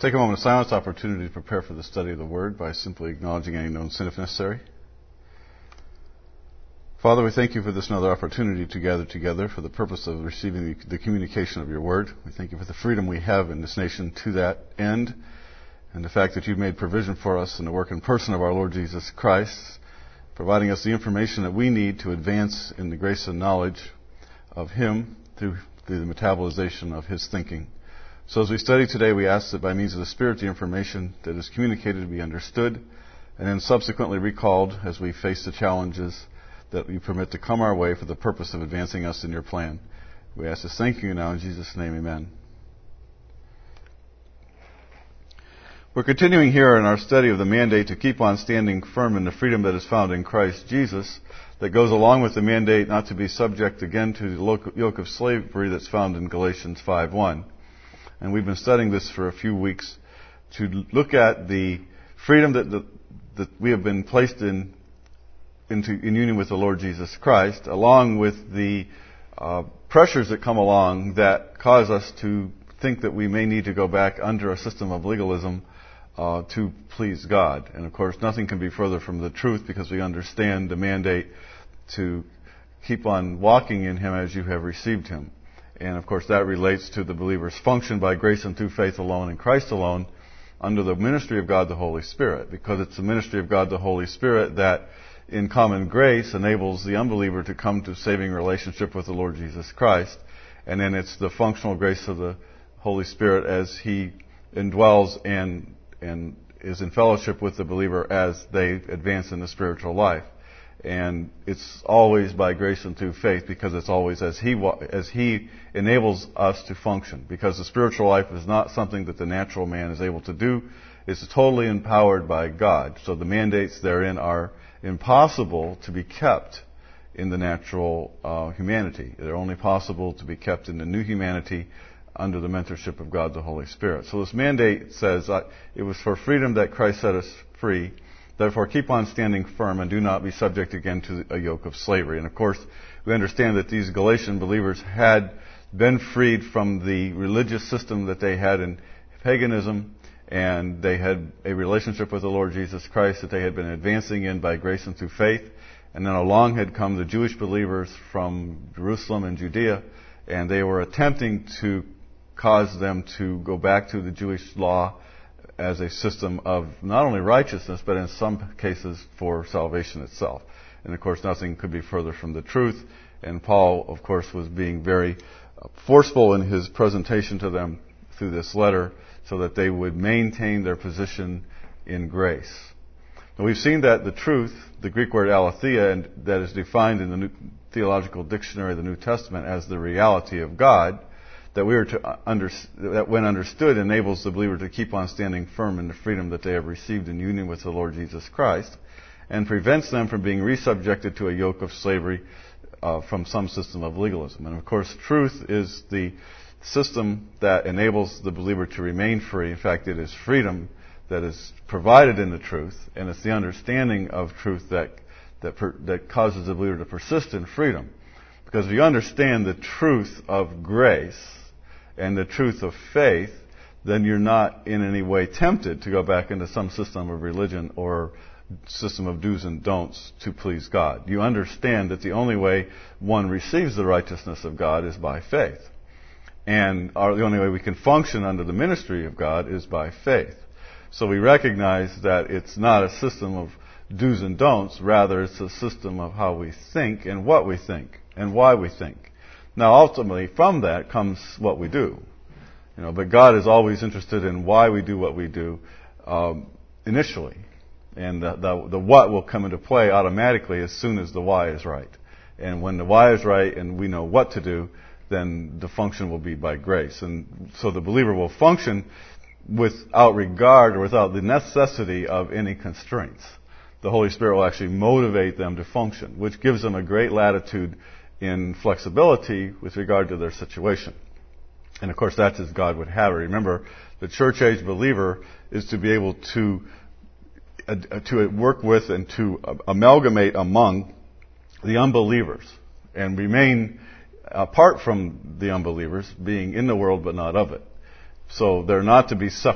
Take a moment of silence opportunity to prepare for the study of the Word by simply acknowledging any known sin if necessary. Father, we thank you for this another opportunity to gather together for the purpose of receiving the communication of your Word. We thank you for the freedom we have in this nation to that end, and the fact that you've made provision for us in the work and person of our Lord Jesus Christ, providing us the information that we need to advance in the grace and knowledge of Him through the metabolization of His thinking. So as we study today, we ask that by means of the Spirit, the information that is communicated be understood and then subsequently recalled as we face the challenges that you permit to come our way for the purpose of advancing us in your plan. We ask this thanking you now in Jesus' name, amen. We're continuing here in our study of the mandate to keep on standing firm in the freedom that is found in Christ Jesus, that goes along with the mandate not to be subject again to the yoke of slavery that's found in Galatians 5:1. And we've been studying this for a few weeks to look at the freedom that we have been placed in union with the Lord Jesus Christ, along with the pressures that come along that cause us to think that we may need to go back under a system of legalism to please God. And of course, nothing can be further from the truth, because we understand the mandate to keep on walking in Him as you have received Him. And of course, that relates to the believer's function by grace and through faith alone in Christ alone under the ministry of God the Holy Spirit, because it's the ministry of God the Holy Spirit that in common grace enables the unbeliever to come to saving relationship with the Lord Jesus Christ. And then it's the functional grace of the Holy Spirit as He indwells and is in fellowship with the believer as they advance in the spiritual life. And it's always by grace and through faith, because it's always as He enables us to function. Because the spiritual life is not something that the natural man is able to do. It's totally empowered by God. So the mandates therein are impossible to be kept in the natural humanity. They're only possible to be kept in the new humanity under the mentorship of God the Holy Spirit. So this mandate says it was for freedom that Christ set us free. Therefore, keep on standing firm and do not be subject again to a yoke of slavery. And of course, we understand that these Galatian believers had been freed from the religious system that they had in paganism, and they had a relationship with the Lord Jesus Christ that they had been advancing in by grace and through faith. And then along had come the Jewish believers from Jerusalem and Judea, and they were attempting to cause them to go back to the Jewish law as a system of not only righteousness, but in some cases for salvation itself. And of course, nothing could be further from the truth. And Paul, of course, was being very forceful in his presentation to them through this letter so that they would maintain their position in grace. Now, we've seen that the truth, the Greek word aletheia, and that is defined in the New Theological Dictionary of the New Testament as the reality of God, that we are that when understood enables the believer to keep on standing firm in the freedom that they have received in union with the Lord Jesus Christ, and prevents them from being resubjected to a yoke of slavery from some system of legalism. And of course, truth is the system that enables the believer to remain free. In fact, it is freedom that is provided in the truth, and it's the understanding of truth that causes the believer to persist in freedom. Because if you understand the truth of grace and the truth of faith, then you're not in any way tempted to go back into some system of religion or system of do's and don'ts to please God. You understand that the only way one receives the righteousness of God is by faith. And the only way we can function under the ministry of God is by faith. So we recognize that it's not a system of do's and don'ts, rather it's a system of how we think and what we think and why we think. Now, ultimately, from that comes what we do. But God is always interested in why we do what we do initially. And the what will come into play automatically as soon as the why is right. And when the why is right and we know what to do, then the function will be by grace. And so the believer will function without regard or without the necessity of any constraints. The Holy Spirit will actually motivate them to function, which gives them a great latitude in flexibility with regard to their situation. And of course, that's as God would have it. Remember, the church age believer is to be able to work with and to amalgamate among the unbelievers and remain apart from the unbelievers, being in the world but not of it. So they're not to be separate.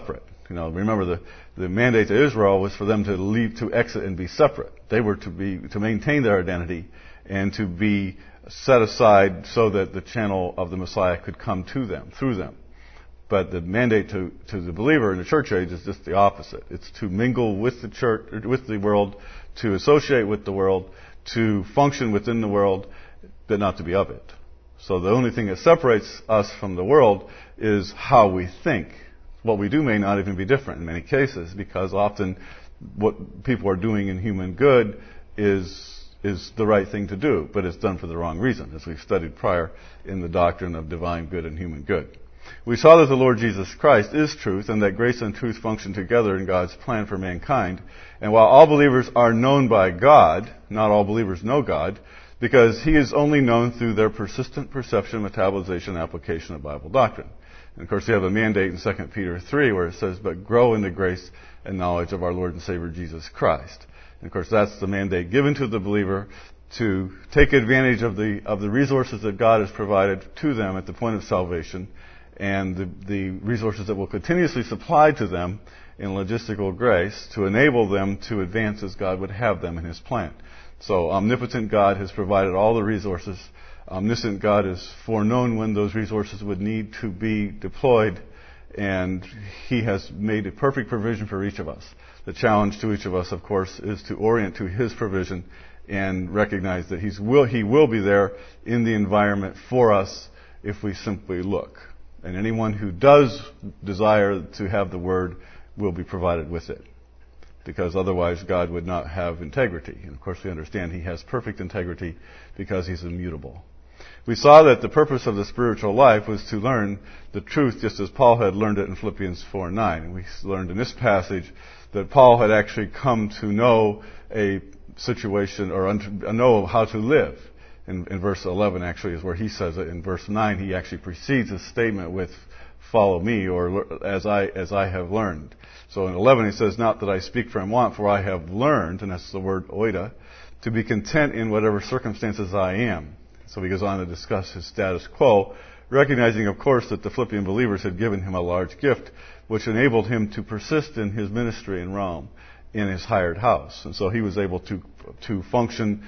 Remember the mandate to Israel was for them to leave, to exit and be separate. They were to maintain their identity and to be set aside so that the channel of the Messiah could come to them, through them. But the mandate to the believer in the church age is just the opposite. It's to mingle with the church, with the world, to associate with the world, to function within the world, but not to be of it. So the only thing that separates us from the world is how we think. What we do may not even be different in many cases, because often what people are doing in human good is the right thing to do, but it's done for the wrong reason, as we've studied prior in the doctrine of divine good and human good. We saw that the Lord Jesus Christ is truth, and that grace and truth function together in God's plan for mankind. And while all believers are known by God, not all believers know God, because He is only known through their persistent perception, metabolization, and application of Bible doctrine. And of course, we have a mandate in 2 Peter 3 where it says, "But grow in the grace and knowledge of our Lord and Savior Jesus Christ." And of course, that's the mandate given to the believer to take advantage of the resources that God has provided to them at the point of salvation, and the resources that will continuously supply to them in logistical grace to enable them to advance as God would have them in His plan. So omnipotent God has provided all the resources. Omniscient God has foreknown when those resources would need to be deployed, and He has made a perfect provision for each of us. The challenge to each of us, of course, is to orient to His provision and recognize that He will be there in the environment for us if we simply look. And anyone who does desire to have the Word will be provided with it, because otherwise God would not have integrity. And of course we understand He has perfect integrity because He's immutable. We saw that the purpose of the spiritual life was to learn the truth just as Paul had learned it in Philippians 4:9. And we learned in this passage that Paul had actually come to know a situation, or know how to live. In verse 11 actually is where he says it. In verse 9 he actually precedes his statement with "follow me," or as I have learned. So in 11 he says, "Not that I speak from want, for I have learned," and that's the word oida, "to be content in whatever circumstances I am." So he goes on to discuss his status quo, recognizing of course that the Philippian believers had given him a large gift which enabled him to persist in his ministry in Rome in his hired house. And so he was able to function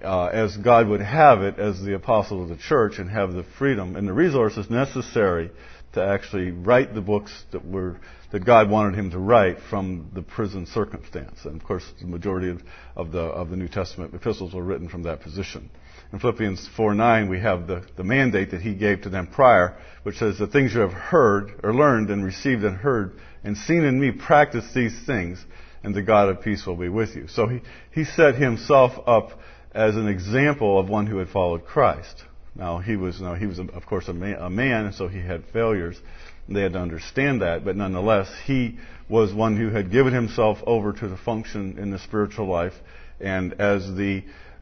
as God would have it as the apostle of the church, and have the freedom and the resources necessary to actually write the books that God wanted him to write from the prison circumstance. And of course, the majority of the New Testament epistles were written from that position. In Philippians 4:9, we have the mandate that he gave to them prior, which says, "The things you have heard or learned and received and heard and seen in me, practice these things, and the God of peace will be with you." So he set himself up as an example of one who had followed Christ. Now he was of course a man, and so he had failures. They had to understand that, but nonetheless, he was one who had given himself over to the function in the spiritual life, and as the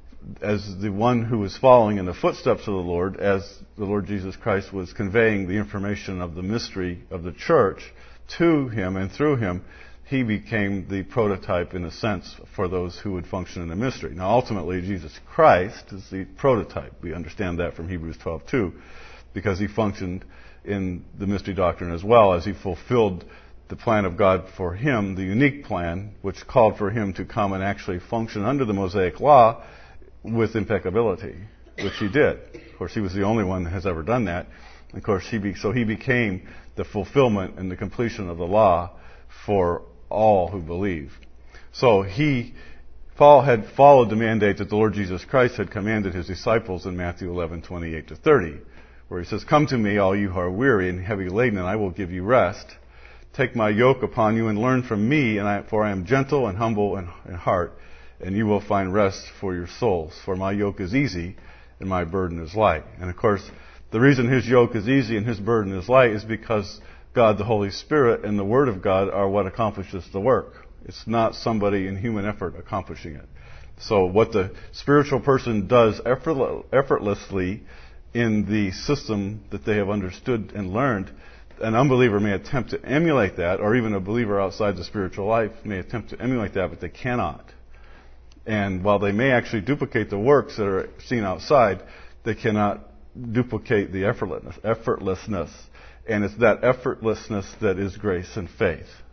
one who was following in the footsteps of the Lord, as the Lord Jesus Christ was conveying the information of the mystery of the church to him and through him, he became the prototype, in a sense, for those who would function in the mystery. Now, ultimately, Jesus Christ is the prototype. We understand that from Hebrews 12:2, because he functioned in the mystery doctrine as well, as he fulfilled the plan of God for him, the unique plan, which called for him to come and actually function under the Mosaic law with impeccability, which he did. Of course, he was the only one that has ever done that. Of course, he became the fulfillment and the completion of the law for all who believe. So Paul had followed the mandate that the Lord Jesus Christ had commanded his disciples in Matthew 11:28-30, where he says, "Come to me, all you who are weary and heavy laden, and I will give you rest. Take my yoke upon you and learn from me, for I am gentle and humble in heart, and you will find rest for your souls. For my yoke is easy and my burden is light." And of course, the reason his yoke is easy and his burden is light is because God, the Holy Spirit, and the Word of God are what accomplishes the work. It's not somebody in human effort accomplishing it. So what the spiritual person does effortlessly in the system that they have understood and learned, an unbeliever may attempt to emulate that, or even a believer outside the spiritual life may attempt to emulate that, but they cannot. And while they may actually duplicate the works that are seen outside, they cannot duplicate the effortlessness. And it's that effortlessness that is grace and faith.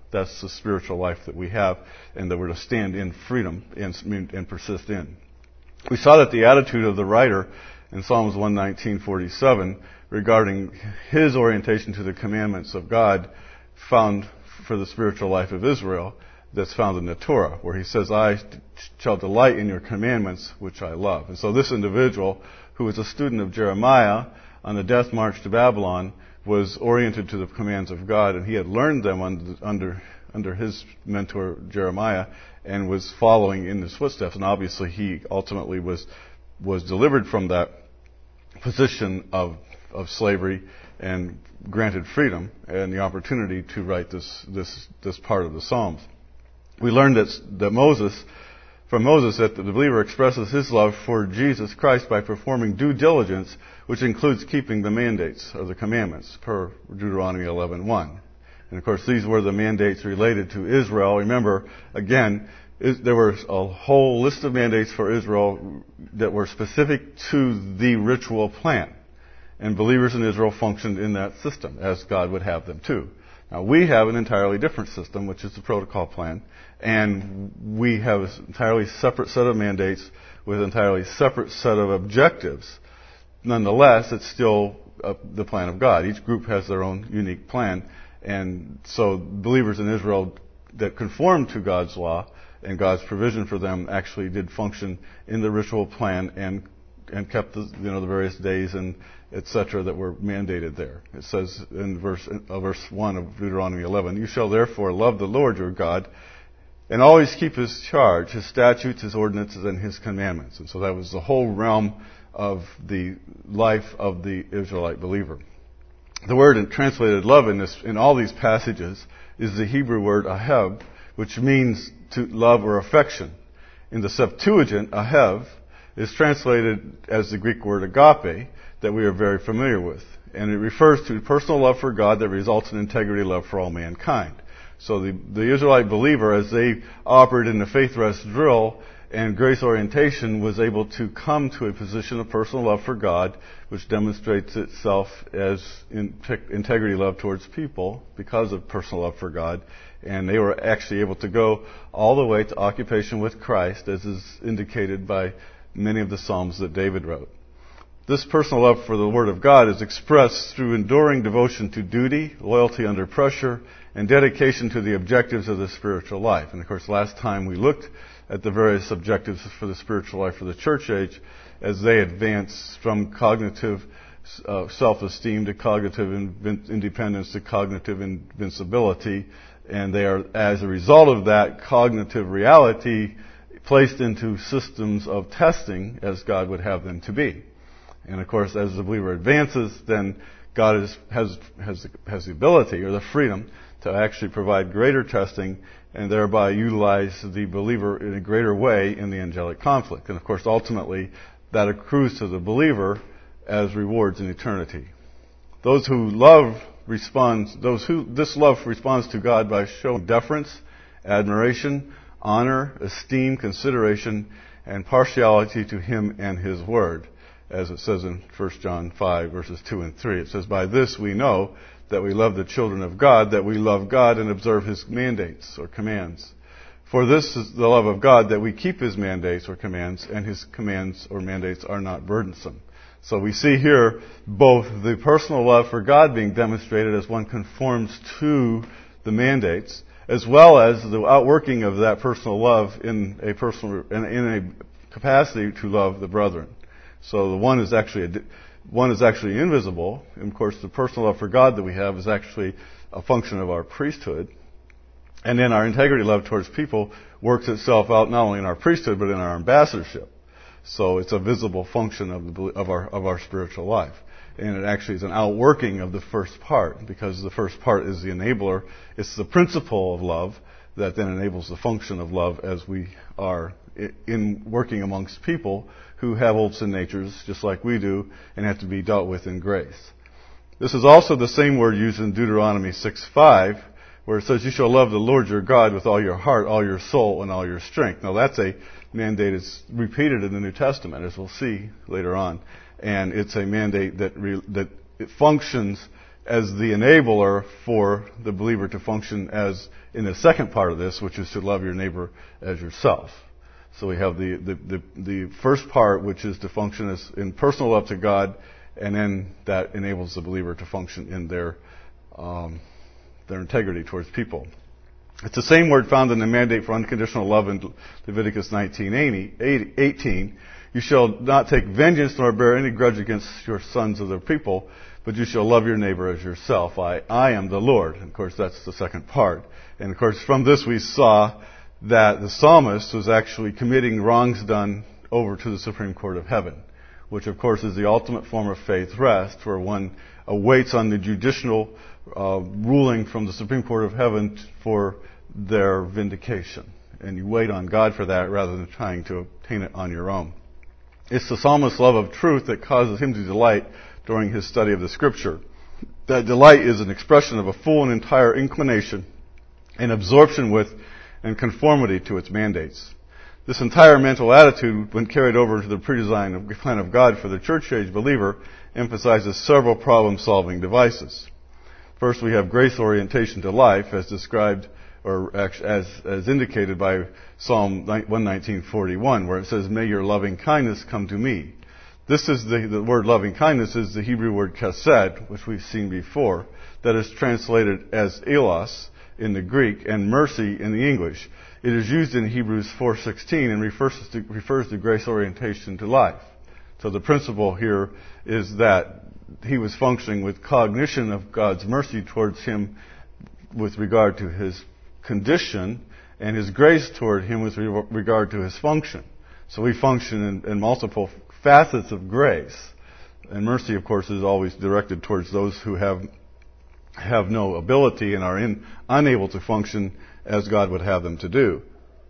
That's the spiritual life that we have, and that we're to stand in freedom and persist in. We saw that the attitude of the writer in Psalms 119:47 regarding his orientation to the commandments of God found for the spiritual life of Israel, that's found in the Torah, where he says, I shall delight in your commandments, which I love. And so this individual, who was a student of Jeremiah on the death march to Babylon, was oriented to the commands of God, and he had learned them under his mentor Jeremiah, and was following in his footsteps. And obviously he ultimately was delivered from that position of slavery and granted freedom and the opportunity to write this part of the Psalms. We learned from Moses that the believer expresses his love for Jesus Christ by performing due diligence, which includes keeping the mandates of the commandments, per Deuteronomy 11:1. And of course, these were the mandates related to Israel. Remember, again, there was a whole list of mandates for Israel that were specific to the ritual plan. And believers in Israel functioned in that system, as God would have them too. Now, we have an entirely different system, which is the protocol plan, and we have an entirely separate set of mandates with an entirely separate set of objectives. Nonetheless, it's still the plan of God. Each group has their own unique plan, and so believers in Israel that conformed to God's law and God's provision for them actually did function in the ritual plan and kept the various days and etc. that were mandated there. It says in verse 1 of Deuteronomy 11, you shall therefore love the Lord your God and always keep his charge, his statutes, his ordinances, and his commandments. And so that was the whole realm of the life of the Israelite believer. The word translated love in all these passages is the Hebrew word ahev, which means to love or affection. In the Septuagint, ahev is translated as the Greek word agape that we are very familiar with. And it refers to personal love for God that results in integrity love for all mankind. So the Israelite believer, as they operated in the faith rest drill and grace orientation, was able to come to a position of personal love for God, which demonstrates itself as integrity love towards people because of personal love for God. And they were actually able to go all the way to occupation with Christ, as is indicated by many of the Psalms that David wrote. This personal love for the Word of God is expressed through enduring devotion to duty, loyalty under pressure, and dedication to the objectives of the spiritual life. And of course, last time we looked at the various objectives for the spiritual life for the church age as they advance from cognitive self-esteem to cognitive independence to cognitive invincibility. And they are, as a result of that cognitive reality, placed into systems of testing as God would have them to be. And of course, as the believer advances, then God has the ability or the freedom to actually provide greater testing and thereby utilize the believer in a greater way in the angelic conflict. And of course, ultimately, that accrues to the believer as rewards in eternity. This love responds to God by showing deference, admiration, honor, esteem, consideration, and partiality to Him and His Word. As it says in 1 John 5, verses 2 and 3. It says, by this we know that we love the children of God, that we love God and observe His mandates or commands. For this is the love of God, that we keep His mandates or commands, and His commands or mandates are not burdensome. So we see here both the personal love for God being demonstrated as one conforms to the mandates, as well as the outworking of that personal love in a capacity to love the brethren. So the one is actually invisible. And of course, the personal love for God that we have is actually a function of our priesthood. And then our integrity love towards people works itself out not only in our priesthood but in our ambassadorship. So it's a visible function of our spiritual life. And it actually is an outworking of the first part, because the first part is the enabler. It's the principle of love that then enables the function of love as we are in working amongst people who have old sin natures, just like we do, and have to be dealt with in grace. This is also the same word used in Deuteronomy 6:5, where it says, you shall love the Lord your God with all your heart, all your soul, and all your strength. Now that's a mandate that's repeated in the New Testament, as we'll see later on. And it's a mandate that it functions as the enabler for the believer to function as in the second part of this, which is to love your neighbor as yourself. So we have the first part, which is to function as in personal love to God, and then that enables the believer to function in their integrity towards people. It's the same word found in the mandate for unconditional love in Leviticus 19:18. You shall not take vengeance nor bear any grudge against your sons of the people, but you shall love your neighbor as yourself. I am the Lord. And of course, that's the second part. And of course, from this we saw that the psalmist was actually committing wrongs done over to the Supreme Court of Heaven, which of course is the ultimate form of faith rest, where one awaits on the judicial ruling from the Supreme Court of Heaven for their vindication. And you wait on God for that rather than trying to obtain it on your own. It's the psalmist's love of truth that causes him to delight during his study of the Scripture. That delight is an expression of a full and entire inclination and absorption with and conformity to its mandates. This entire mental attitude, when carried over to the pre-designed plan of God for the church-age believer, emphasizes several problem-solving devices. First, we have grace orientation to life, as described or as indicated by Psalm 119:41, where it says, "May your loving kindness come to me." This is the word loving kindness is the Hebrew word chesed, which we've seen before, that is translated as elos in the Greek and mercy in the English. It is used in Hebrews 4:16 and refers to grace orientation to life. So the principle here is that he was functioning with cognition of God's mercy towards him with regard to his condition, and his grace toward him with regard to his function. So we function in multiple facets of grace. And mercy, of course, is always directed towards those who have no ability and are unable to function as God would have them to do.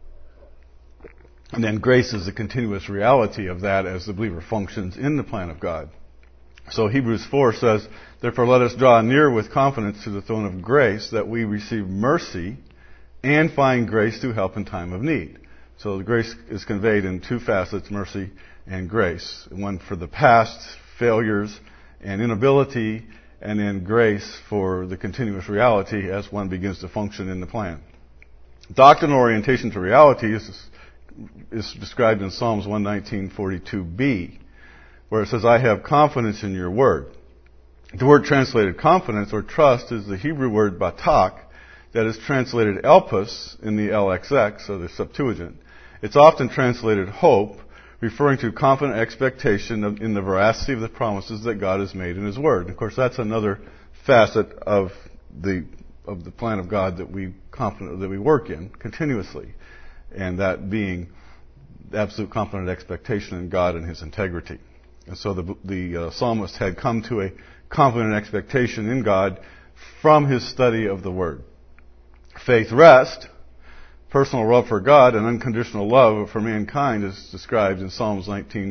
And then grace is the continuous reality of that as the believer functions in the plan of God. So Hebrews 4 says, "Therefore let us draw near with confidence to the throne of grace, that we receive mercy and find grace to help in time of need." So the grace is conveyed in two facets, mercy and grace. One for the past failures and inability, and then grace for the continuous reality as one begins to function in the plan. Doctrinal orientation to reality is described in Psalms 119:42b, where it says, "I have confidence in your word." The word translated confidence or trust is the Hebrew word batak, that is translated elpis in the LXX, or the Septuagint. It's often translated hope, referring to confident expectation in the veracity of the promises that God has made in His Word. And of course, that's another facet of the plan of God that we work in continuously, and that being absolute confident expectation in God and His integrity. And so the psalmist had come to a confident expectation in God from his study of the Word. Faith rest, personal love for God, and unconditional love for mankind is described in Psalms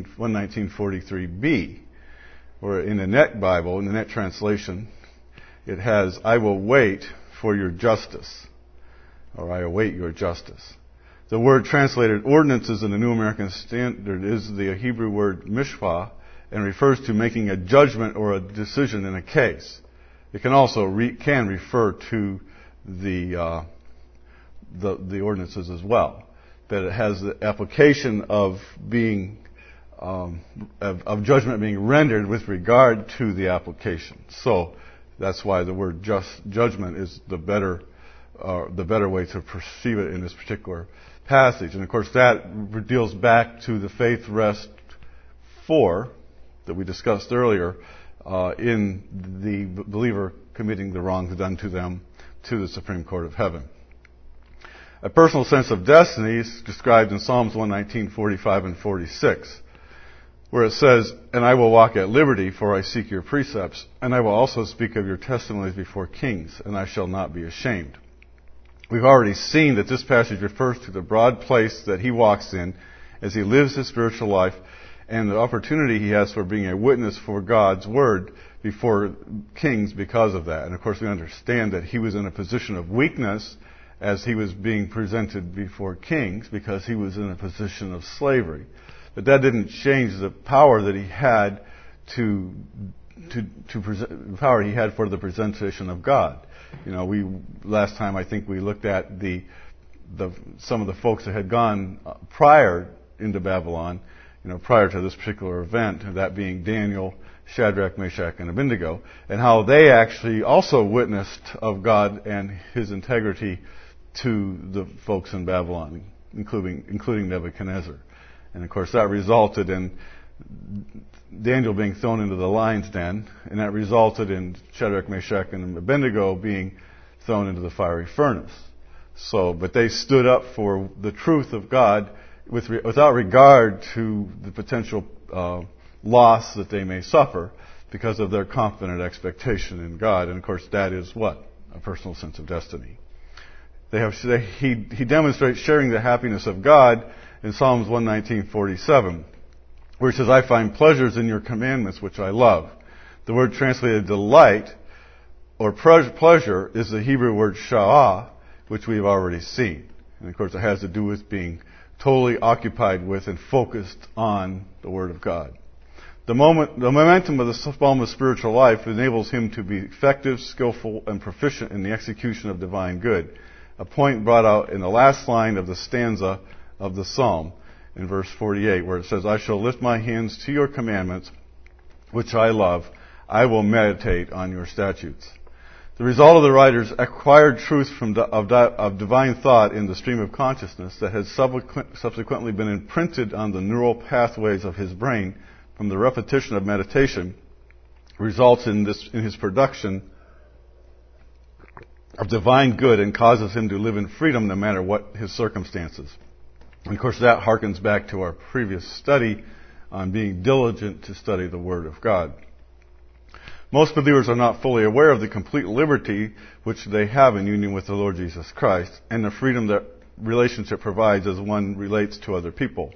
119:43b, where in the Net Bible, in the Net translation, it has, "I will wait for your justice," or "I await your justice." The word translated ordinances in the New American Standard is the Hebrew word mishpah, and refers to making a judgment or a decision in a case. It can also refer to the ordinances as well, that it has the application of being of judgment being rendered with regard to the application. So that's why the word judgment is the better way to perceive it in this particular passage. And of course, that deals back to the faith rest 4 that we discussed earlier in the believer committing the wrongs done to them to the Supreme Court of Heaven. A personal sense of destiny is described in Psalms 119:45 and 46, where it says, "And I will walk at liberty, for I seek your precepts, and I will also speak of your testimonies before kings, and I shall not be ashamed." We've already seen that this passage refers to the broad place that he walks in as he lives his spiritual life, and the opportunity he has for being a witness for God's Word before kings because of that. And of course we understand that he was in a position of weakness as he was being presented before kings because he was in a position of slavery. But that didn't change the power that he had to the power he had for the presentation of God. Last time I think we looked at some of the folks that had gone prior into Babylon, prior to this particular event, that being Daniel, Shadrach, Meshach, and Abednego, and how they actually also witnessed of God and His integrity to the folks in Babylon, including Nebuchadnezzar. And of course that resulted in Daniel being thrown into the lion's den, and that resulted in Shadrach, Meshach, and Abednego being thrown into the fiery furnace. But they stood up for the truth of God without regard to the potential loss that they may suffer because of their confident expectation in God. And of course that is what? A personal sense of destiny. He demonstrates sharing the happiness of God in Psalms 119:47, where he says, I find pleasures in your commandments which I love. The word translated delight or pleasure is the Hebrew word sha'ah, which we've already seen. And of course it has to do with being totally occupied with and focused on the Word of God. The momentum of the psalmist's spiritual life enables him to be effective, skillful, and proficient in the execution of divine good, a point brought out in the last line of the stanza of the psalm in verse 48, where it says, I shall lift my hands to your commandments, which I love. I will meditate on your statutes. The result of the writer's acquired truth of divine thought in the stream of consciousness that has subsequently been imprinted on the neural pathways of his brain from the repetition of meditation results in his production of divine good and causes him to live in freedom no matter what his circumstances. And of course that harkens back to our previous study on being diligent to study the Word of God. Most believers are not fully aware of the complete liberty which they have in union with the Lord Jesus Christ and the freedom that relationship provides as one relates to other people.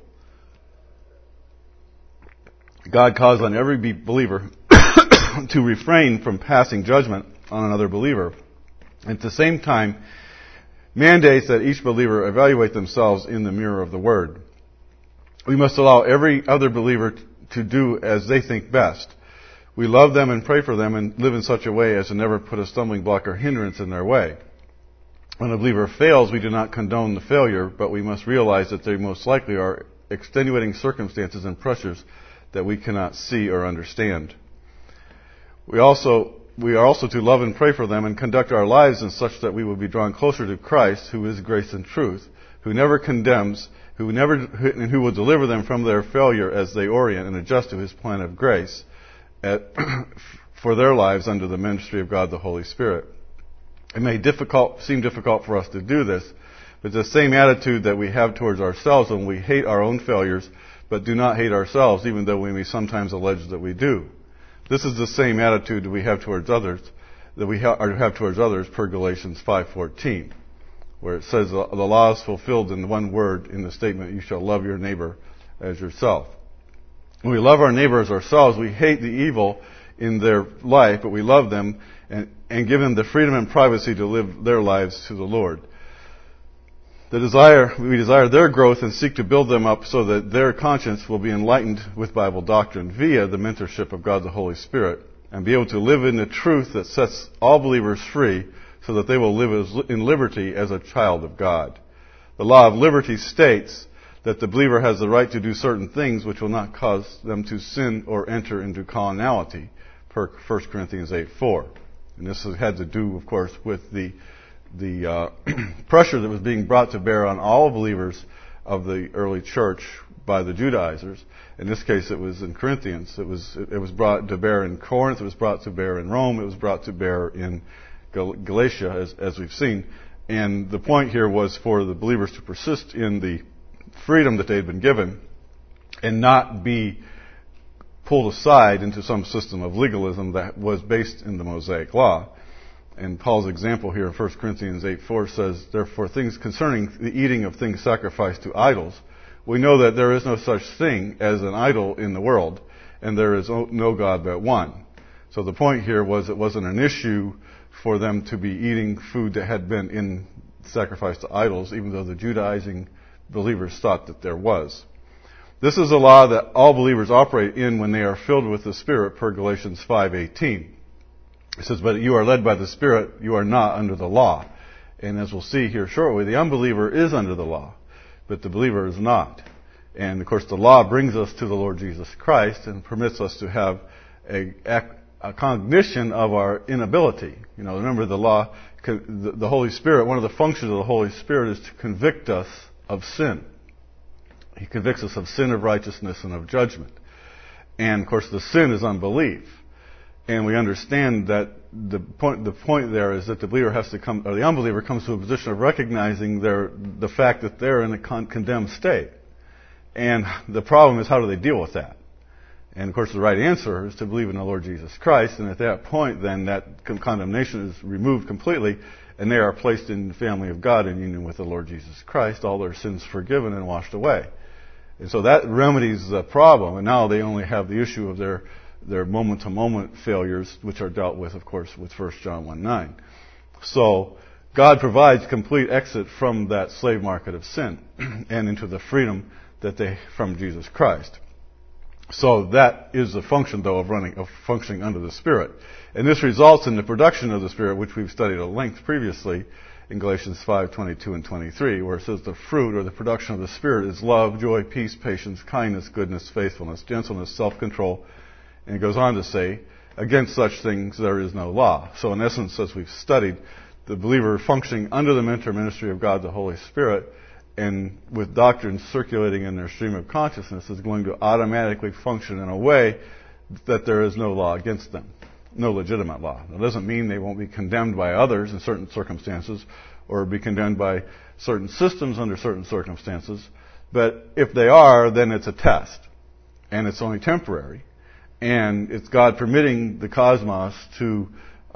God calls on every believer to refrain from passing judgment on another believer. At the same time, mandates that each believer evaluate themselves in the mirror of the Word. We must allow every other believer to do as they think best. We love them and pray for them and live in such a way as to never put a stumbling block or hindrance in their way. When a believer fails, we do not condone the failure, but we must realize that there most likely are extenuating circumstances and pressures that we cannot see or understand. We are also to love and pray for them and conduct our lives in such that we will be drawn closer to Christ, who is grace and truth, who never condemns, and who will deliver them from their failure as they orient and adjust to His plan of grace for their lives under the ministry of God the Holy Spirit. It may seem difficult for us to do this, but the same attitude that we have towards ourselves when we hate our own failures, but do not hate ourselves, even though we may sometimes allege that we do. This is the same attitude that we have towards others, per Galatians 5:14, where it says the law is fulfilled in one word in the statement, you shall love your neighbor as yourself. When we love our neighbor as ourselves, we hate the evil in their life, but we love them and give them the freedom and privacy to live their lives to the Lord. We desire their growth and seek to build them up so that their conscience will be enlightened with Bible doctrine via the mentorship of God the Holy Spirit and be able to live in the truth that sets all believers free so that they will live in liberty as a child of God. The law of liberty states that the believer has the right to do certain things which will not cause them to sin or enter into carnality, per 1 Corinthians 8:4. And this had to do, of course, with the pressure that was being brought to bear on all believers of the early church by the Judaizers. In this case, it was in Corinthians. It was brought to bear in Corinth. It was brought to bear in Rome. It was brought to bear in Galatia, as we've seen. And the point here was for the believers to persist in the freedom that they had been given and not be pulled aside into some system of legalism that was based in the Mosaic Law. And Paul's example here in 1 Corinthians 8:4 says, therefore, things concerning the eating of things sacrificed to idols, we know that there is no such thing as an idol in the world, and there is no God but one. So the point here was it wasn't an issue for them to be eating food that had been in sacrifice to idols, even though the Judaizing believers thought that there was. This is a law that all believers operate in when they are filled with the Spirit, per Galatians 5:18. It says, but you are led by the Spirit, you are not under the law. And as we'll see here shortly, the unbeliever is under the law, but the believer is not. And of course the law brings us to the Lord Jesus Christ and permits us to have a cognition of our inability. You know, remember the law, the Holy Spirit, one of the functions of the Holy Spirit is to convict us of sin. He convicts us of sin, of righteousness, and of judgment. And of course the sin is unbelief. And we understand that the point there is that the believer has to come, or the unbeliever comes to a position of recognizing the fact that they're in a condemned state. And the problem is, how do they deal with that? And of course the right answer is to believe in the Lord Jesus Christ, and at that point then that condemnation is removed completely, and they are placed in the family of God in union with the Lord Jesus Christ, all their sins forgiven and washed away. And so that remedies the problem, and now they only have the issue of their moment-to-moment failures, which are dealt with, of course, with 1 John 1:9. So God provides complete exit from that slave market of sin and into the freedom from Jesus Christ. So that is the function, though, of functioning under the Spirit. And this results in the production of the Spirit, which we've studied at length previously in Galatians 5:22 and 23, where it says the fruit or the production of the Spirit is love, joy, peace, patience, kindness, goodness, faithfulness, gentleness, self-control. And it goes on to say, against such things there is no law. So in essence, as we've studied, the believer functioning under the mentor ministry of God the Holy Spirit, and with doctrines circulating in their stream of consciousness, is going to automatically function in a way that there is no law against them. No legitimate law. That doesn't mean they won't be condemned by others in certain circumstances, or be condemned by certain systems under certain circumstances. But if they are, then it's a test. And it's only temporary. And it's God permitting the cosmos to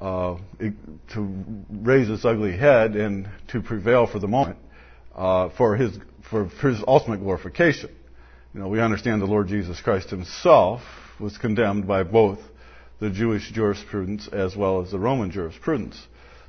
raise its ugly head and to prevail for the moment for his ultimate glorification. You know, we understand the Lord Jesus Christ himself was condemned by both the Jewish jurisprudence as well as the Roman jurisprudence.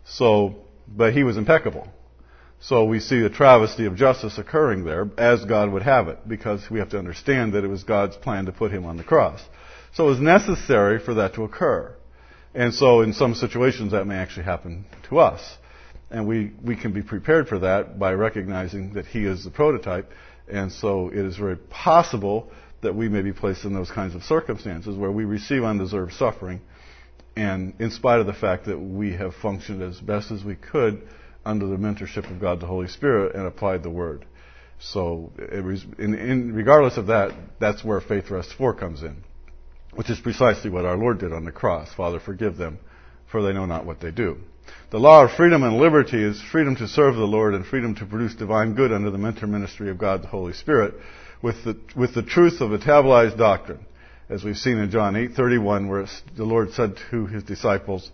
But he was impeccable. So we see a travesty of justice occurring there as God would have it, because we have to understand that it was God's plan to put him on the cross. So it was necessary for that to occur. And so in some situations that may actually happen to us. And we can be prepared for that by recognizing that he is the prototype. And so it is very possible that we may be placed in those kinds of circumstances where we receive undeserved suffering, and in spite of the fact that we have functioned as best as we could under the mentorship of God the Holy Spirit and applied the Word. So regardless of that, that's where Faith Rest 4 comes in, which is precisely what our Lord did on the cross. Father, forgive them, for they know not what they do. The law of freedom and liberty is freedom to serve the Lord and freedom to produce divine good under the mentor ministry of God the Holy Spirit, with the truth of metabolized doctrine, as we've seen in John 8:31, where the Lord said to his disciples,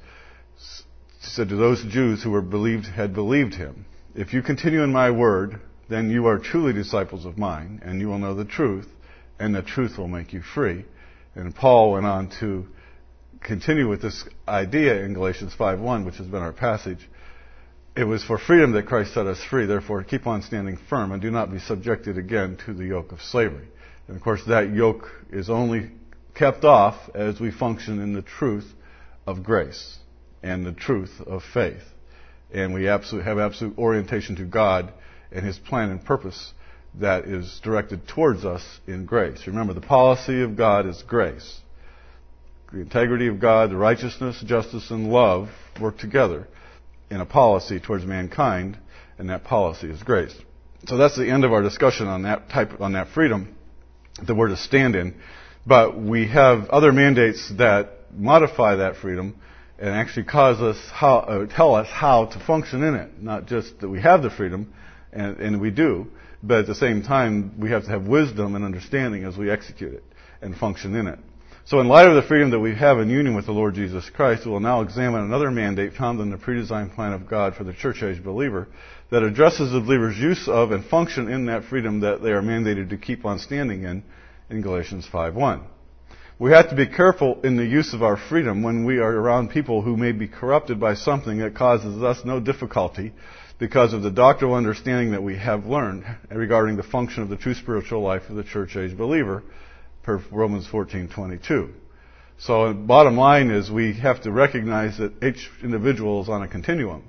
said to those Jews who had believed him, if you continue in my word, then you are truly disciples of mine, and you will know the truth, and the truth will make you free. And Paul went on to continue with this idea in Galatians 5:1, which has been our passage. It was for freedom that Christ set us free. Therefore, keep on standing firm and do not be subjected again to the yoke of slavery. And of course, that yoke is only kept off as we function in the truth of grace and the truth of faith. And we have absolute orientation to God and his plan and purpose that is directed towards us in grace. Remember, the policy of God is grace. The integrity of God, the righteousness, justice, and love work together in a policy towards mankind, and that policy is grace. So that's the end of our discussion on that freedom that we're to stand in. But we have other mandates that modify that freedom and actually tell us how to function in it. Not just that we have the freedom, and we do, but at the same time we have to have wisdom and understanding as we execute it and function in it. So in light of the freedom that we have in union with the Lord Jesus Christ, we will now examine another mandate found in the pre-designed plan of God for the church-age believer that addresses the believer's use of and function in that freedom that they are mandated to keep on standing in Galatians 5:1. We have to be careful in the use of our freedom when we are around people who may be corrupted by something that causes us no difficulty because of the doctrinal understanding that we have learned regarding the function of the true spiritual life of the church-age believer, per Romans 14:22. So bottom line is we have to recognize that each individual is on a continuum.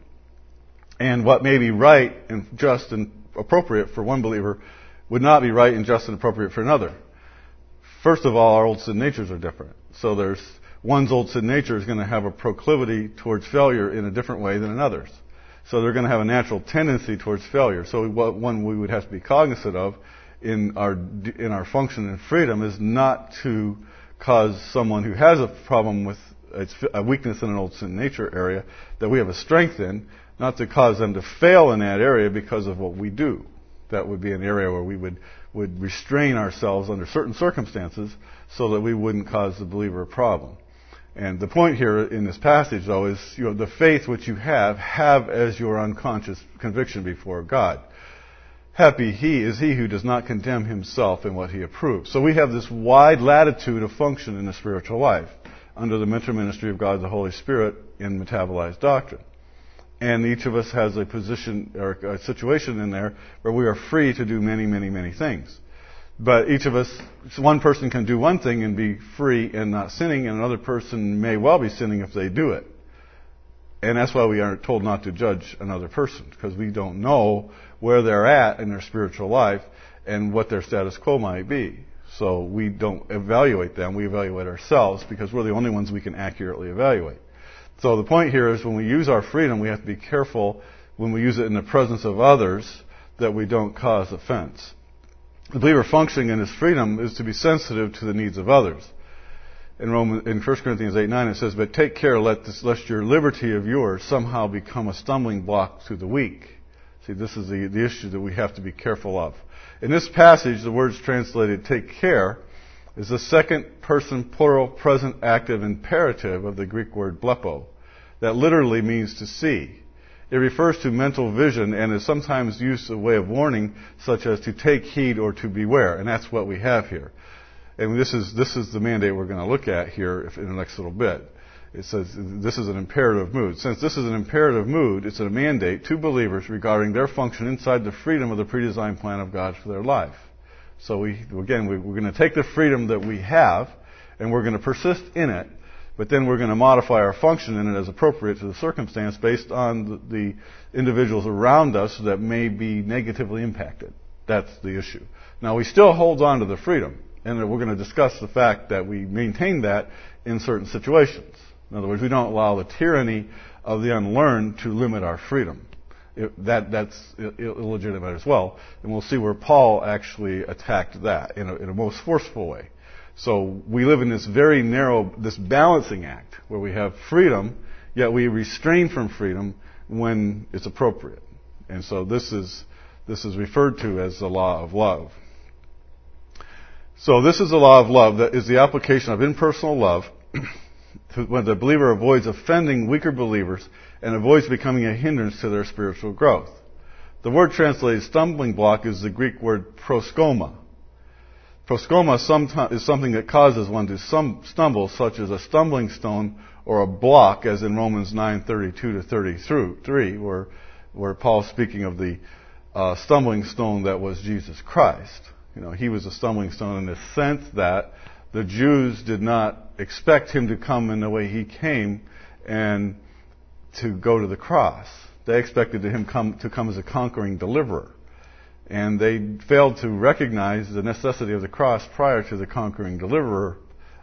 And what may be right and just and appropriate for one believer would not be right and just and appropriate for another. First of all, our old sin natures are different. So one's old sin nature is going to have a proclivity towards failure in a different way than another's. So they're going to have a natural tendency towards failure. So one we would have to be cognizant of in our function and freedom is not to cause someone who has a problem with a weakness in an old sin nature area that we have a strength in, not to cause them to fail in that area because of what we do. That would be an area where we would restrain ourselves under certain circumstances so that we wouldn't cause the believer a problem. And the point here in this passage, though, is the faith which you have as your unconscious conviction before God. Happy is he who does not condemn himself in what he approves. So we have this wide latitude of function in the spiritual life under the mentor ministry of God the Holy Spirit in metabolized doctrine. And each of us has a position or a situation in there where we are free to do many, many, many things. But each of us, one person can do one thing and be free and not sinning, and another person may well be sinning if they do it. And that's why we are told not to judge another person, because we don't know where they're at in their spiritual life and what their status quo might be. So we don't evaluate them, we evaluate ourselves, because we're the only ones we can accurately evaluate. So the point here is when we use our freedom, we have to be careful when we use it in the presence of others that we don't cause offense. The believer functioning in his freedom is to be sensitive to the needs of others. In 1 Corinthians 8:9 it says, "But take care lest your liberty of yours somehow become a stumbling block to the weak." See, this is the issue that we have to be careful of. In this passage, the words translated "take care" is the second person plural present active imperative of the Greek word blepo. That literally means to see. It refers to mental vision and is sometimes used as a way of warning, such as to take heed or to beware. And that's what we have here. And this is the mandate we're going to look at here in the next little bit. It says this is an imperative mood. Since this is an imperative mood, it's a mandate to believers regarding their function inside the freedom of the predesigned plan of God for their life. So we're going to take the freedom that we have, and we're going to persist in it, but then we're going to modify our function in it as appropriate to the circumstance based on the individuals around us that may be negatively impacted. That's the issue. Now, we still hold on to the freedom, and we're going to discuss the fact that we maintain that in certain situations. In other words, we don't allow the tyranny of the unlearned to limit our freedom. That's illegitimate as well. And we'll see where Paul actually attacked that in a most forceful way. So we live in this very narrow, this balancing act where we have freedom, yet we restrain from freedom when it's appropriate. And so this is referred to as the law of love. So this is the law of love that is the application of impersonal love when the believer avoids offending weaker believers and avoids becoming a hindrance to their spiritual growth. The word translated stumbling block is the Greek word proskoma. Proskoma is something that causes one to stumble, such as a stumbling stone or a block, as in Romans 9:32-33, where Paul's speaking of the stumbling stone that was Jesus Christ. He was a stumbling stone in the sense that the Jews did not expect him to come in the way he came and to go to the cross. They expected him to come as a conquering deliverer. And they failed to recognize the necessity of the cross prior to the conquering deliverer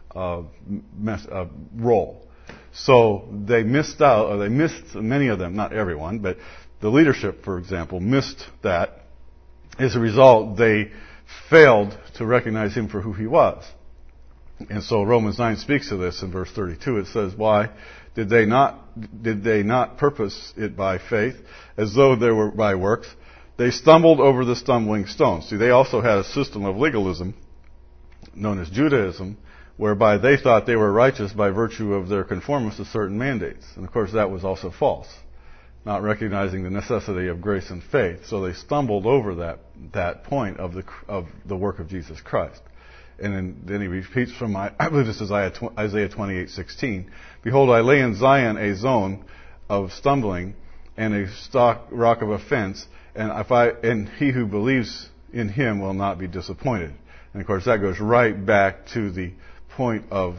role. So they missed out, or many of them, not everyone, but the leadership, for example, missed that. As a result, they failed to recognize him for who he was. And so Romans 9 speaks of this in verse 32. It says, "Why did they not purpose it by faith, as though they were by works? They stumbled over the stumbling stone." See, they also had a system of legalism known as Judaism, whereby they thought they were righteous by virtue of their conformance to certain mandates. And of course that was also false, not recognizing the necessity of grace and faith. So they stumbled over that point of the work of Jesus Christ. And then he repeats from, I believe this is Isaiah 28:16. "Behold, I lay in Zion a zone of stumbling, and a rock of offense, and he who believes in him will not be disappointed. And of course that goes right back to the point of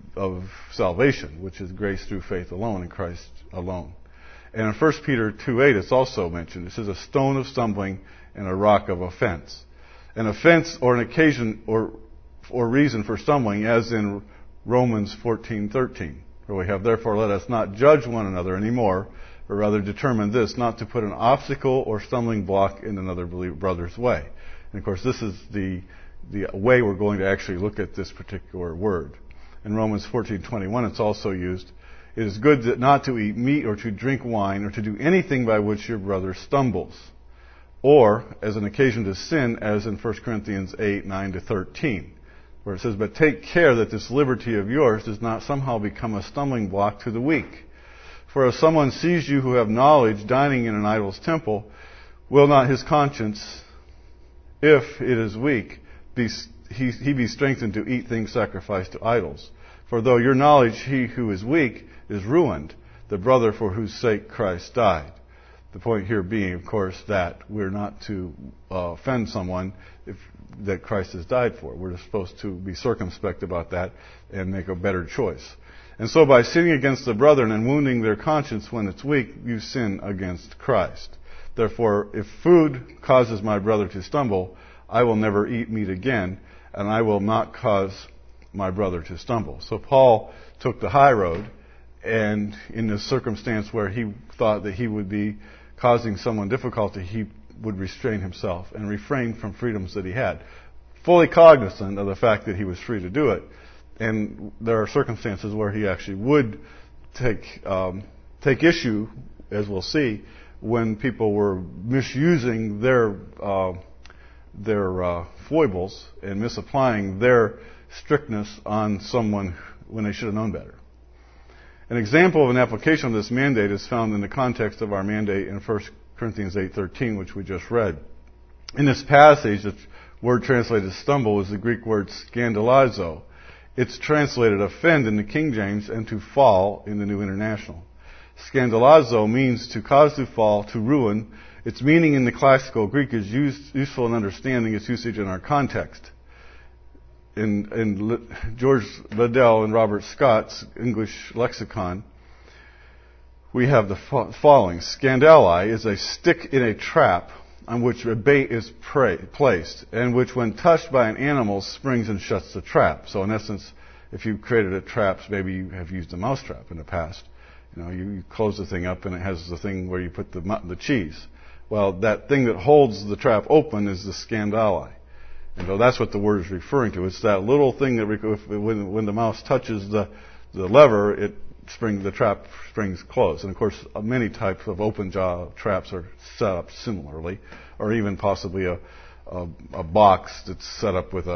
salvation, which is grace through faith alone in Christ alone. And in 1 Peter 2:8 it's also mentioned. It says a stone of stumbling and a rock of offense. An offense or an occasion or reason for stumbling, as in Romans 14:13, where we have, therefore let us not judge one another anymore, but rather determine this, not to put an obstacle or stumbling block in another brother's way. And of course this is the way we're going to actually look at this particular word. In Romans 14:21 it's also used, it is good not to eat meat or to drink wine or to do anything by which your brother stumbles, or as an occasion to sin, as in 1 Corinthians 8:9-13, where it says, but take care that this liberty of yours does not somehow become a stumbling block to the weak. For if someone sees you who have knowledge dining in an idol's temple, will not his conscience, if it is weak, he be strengthened to eat things sacrificed to idols? For though your knowledge he who is weak is ruined, the brother for whose sake Christ died. The point here being, of course, that we're not to offend someone that Christ has died for. We're supposed to be circumspect about that and make a better choice. And so by sinning against the brethren and wounding their conscience when it's weak, you sin against Christ. Therefore, if food causes my brother to stumble, I will never eat meat again, and I will not cause my brother to stumble. So Paul took the high road, and in this circumstance where he thought that he would be causing someone difficulty, he would restrain himself and refrain from freedoms that he had, fully cognizant of the fact that he was free to do it. And there are circumstances where he actually would take issue, as we'll see, when people were misusing their foibles and misapplying their strictness on someone when they should have known better. An example of an application of this mandate is found in the context of our mandate in 1 Corinthians 8:13, which we just read. In this passage, the word translated stumble is the Greek word scandalizo. It's translated offend in the King James and to fall in the New International. Scandalizo means to cause to fall, to ruin. Its meaning in the classical Greek is useful in understanding its usage in our context. In George Liddell and Robert Scott's English lexicon, we have the following. Scandali is a stick in a trap on which a bait is placed, and which when touched by an animal springs and shuts the trap. So in essence, if you created a trap, maybe you have used a mouse trap in the past. You close the thing up and it has the thing where you put the cheese. Well, that thing that holds the trap open is the scandali. And so that's what the word is referring to. It's that little thing that when the mouse touches the lever, the trap springs closed. And of course, many types of open jaw traps are set up similarly, or even possibly a box that's set up with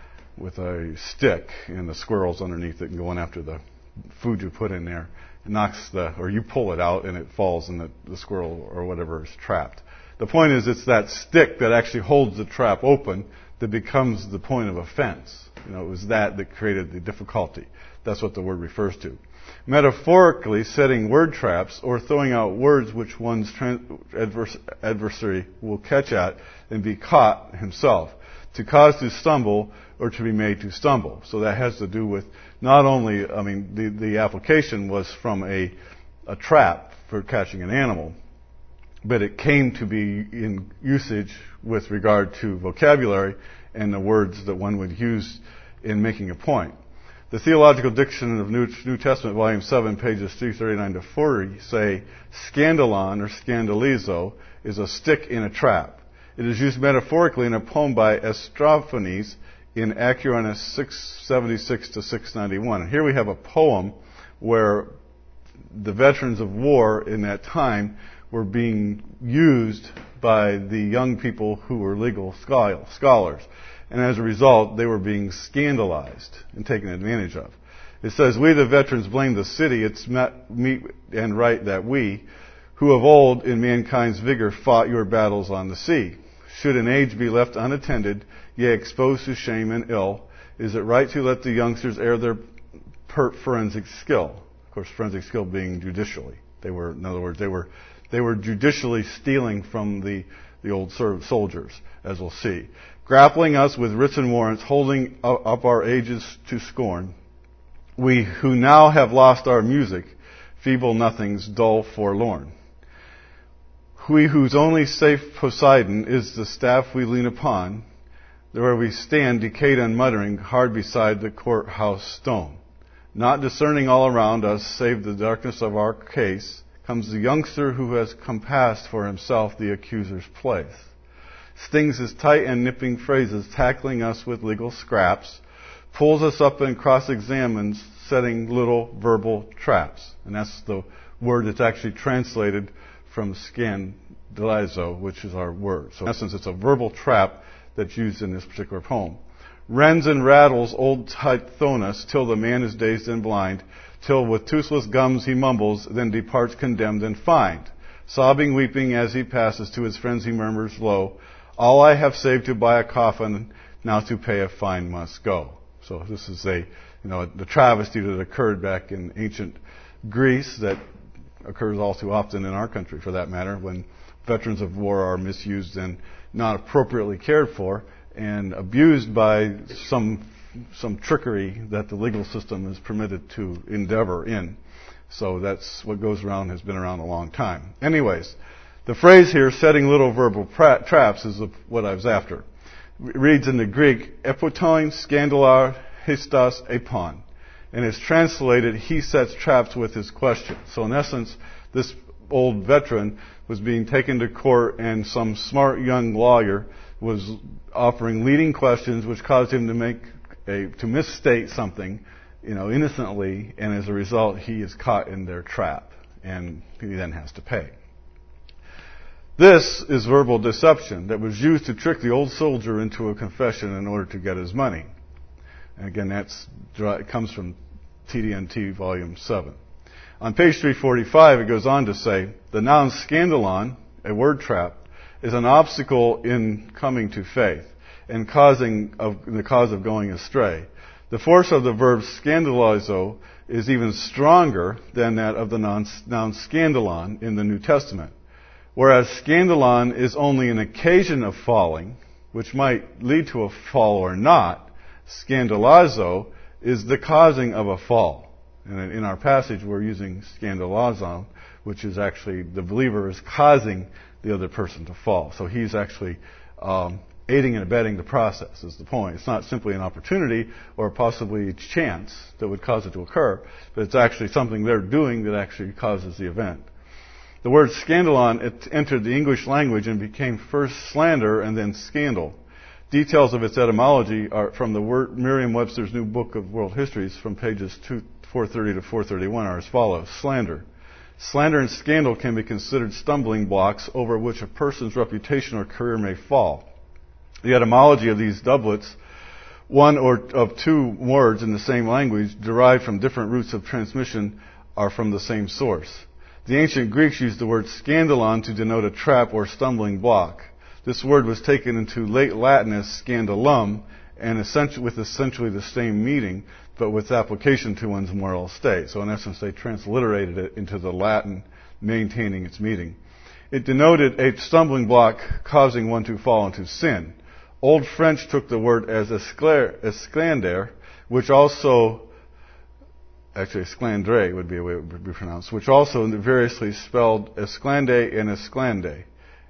a stick and the squirrels underneath it and going after the food you put in there. It or you pull it out and it falls and the squirrel or whatever is trapped. The point is, it's that stick that actually holds the trap open that becomes the point of offense. It was that created the difficulty. That's what the word refers to. Metaphorically, setting word traps or throwing out words which one's adversary will catch at and be caught himself, to cause to stumble or to be made to stumble. So that has to do with not only, the application was from a trap for catching an animal, but it came to be in usage with regard to vocabulary and the words that one would use in making a point. The Theological Diction of New Testament, Volume 7, pages 339-40, say, scandalon or scandalizo is a stick in a trap. It is used metaphorically in a poem by Aristophanes in Acuanus 676-691. Here we have a poem where the veterans of war in that time were being used by the young people who were legal scholars. And as a result, they were being scandalized and taken advantage of. It says, we the veterans blame the city. It's meet and right that we, who of old in mankind's vigor fought your battles on the sea, should in age be left unattended, yea, exposed to shame and ill, is it right to let the youngsters air their forensic skill? Of course, forensic skill being judicially. In other words, they were They were judicially stealing from the old soldiers, as we'll see. Grappling us with writs and warrants, holding up our ages to scorn. We who now have lost our music, feeble nothings, dull, forlorn. We whose only safe Poseidon is the staff we lean upon, where we stand decayed and muttering, hard beside the courthouse stone. Not discerning all around us, save the darkness of our case, comes the youngster who has compassed for himself the accuser's place. Stings his tight and nipping phrases, tackling us with legal scraps, pulls us up and cross-examines, setting little verbal traps. And that's the word that's actually translated from scandalizo, which is our word. So in essence, it's a verbal trap that's used in this particular poem. Rends and rattles old Tithonus till the man is dazed and blind, till with toothless gums he mumbles, then departs condemned and fined. Sobbing, weeping as he passes, to his friends he murmurs low, all I have saved to buy a coffin, now to pay a fine must go. So this is the travesty that occurred back in ancient Greece that occurs all too often in our country, for that matter, when veterans of war are misused and not appropriately cared for and abused by some trickery that the legal system is permitted to endeavor in. So that's what goes around, has been around a long time. Anyways, the phrase here, setting little verbal traps, is what I was after. It reads in the Greek, epotoin scandalar histas epon. And it's translated, he sets traps with his question. So in essence, this old veteran was being taken to court, and some smart young lawyer was offering leading questions which caused him to misstate something, innocently, and as a result, he is caught in their trap, and he then has to pay. This is verbal deception that was used to trick the old soldier into a confession in order to get his money. And again, it comes from TDNT Volume 7. On page 345, it goes on to say, the noun scandalon, a word trap, is an obstacle in coming to faith and the cause of going astray. The force of the verb scandalizo is even stronger than that of the noun scandalon in the New Testament. Whereas scandalon is only an occasion of falling, which might lead to a fall or not, scandalazo is the causing of a fall. And in our passage, we're using scandalazon, which is actually the believer is causing the other person to fall. So he's actually aiding and abetting the process, is the point. It's not simply an opportunity or possibly chance that would cause it to occur, but it's actually something they're doing that actually causes the event. The word scandalon, it entered the English language and became first slander and then scandal. Details of its etymology are from the Merriam-Webster's New Book of World Histories from pages 430 to 431 are as follows. Slander. Slander and scandal can be considered stumbling blocks over which a person's reputation or career may fall. The etymology of these doublets, one or of two words in the same language derived from different roots of transmission, are from the same source. The ancient Greeks used the word scandalon to denote a trap or stumbling block. This word was taken into late Latin as scandalum, and with essentially the same meaning, but with application to one's moral state. So in essence, they transliterated it into the Latin, maintaining its meaning. It denoted a stumbling block causing one to fall into sin. Old French took the word as esclandre, which also, actually esclandre would be a way it would be pronounced, which also variously spelled esclande and esclande,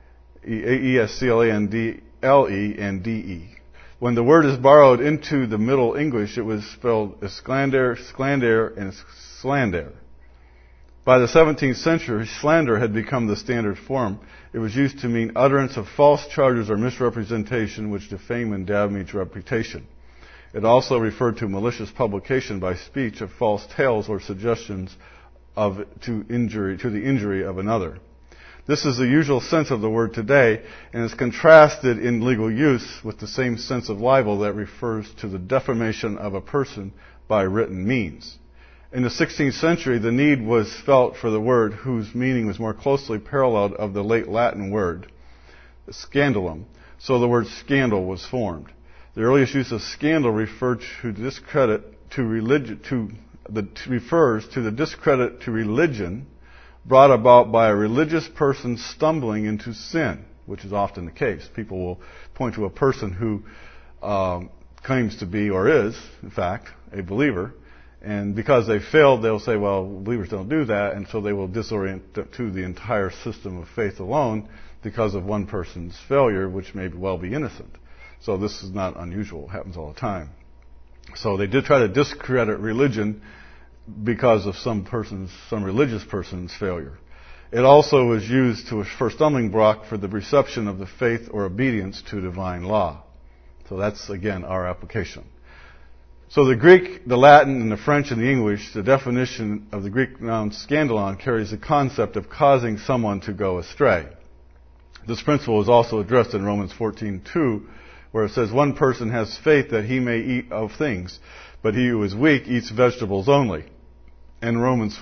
E-S-C-L-A-N-D-L-E and D-E. When the word is borrowed into the Middle English, it was spelled esclander, sclander, and slander. By the 17th century, slander had become the standard form. It was used to mean utterance of false charges or misrepresentation which defame and damage reputation. It also referred to malicious publication by speech of false tales or suggestions to the injury of another. This is the usual sense of the word today, and is contrasted in legal use with the same sense of libel that refers to the defamation of a person by written means. In the 16th century, the need was felt for the word whose meaning was more closely paralleled of the late Latin word, scandalum, so the word scandal was formed. The earliest use of scandal refers to the discredit to religion brought about by a religious person stumbling into sin, which is often the case. People will point to a person who claims to be or is, in fact, a believer, and because they failed, they'll say, well, believers don't do that, and so they will disorient to the entire system of faith alone because of one person's failure, which may well be innocent. So this is not unusual. It happens all the time. So they did try to discredit religion because of some religious person's failure. It also was used for a stumbling block for the reception of the faith or obedience to divine law. So that's, again, our application. So the Greek, the Latin, and the French and the English, the definition of the Greek noun scandalon carries the concept of causing someone to go astray. This principle is also addressed in Romans 14:2, where it says, one person has faith that he may eat of things, but he who is weak eats vegetables only. And Romans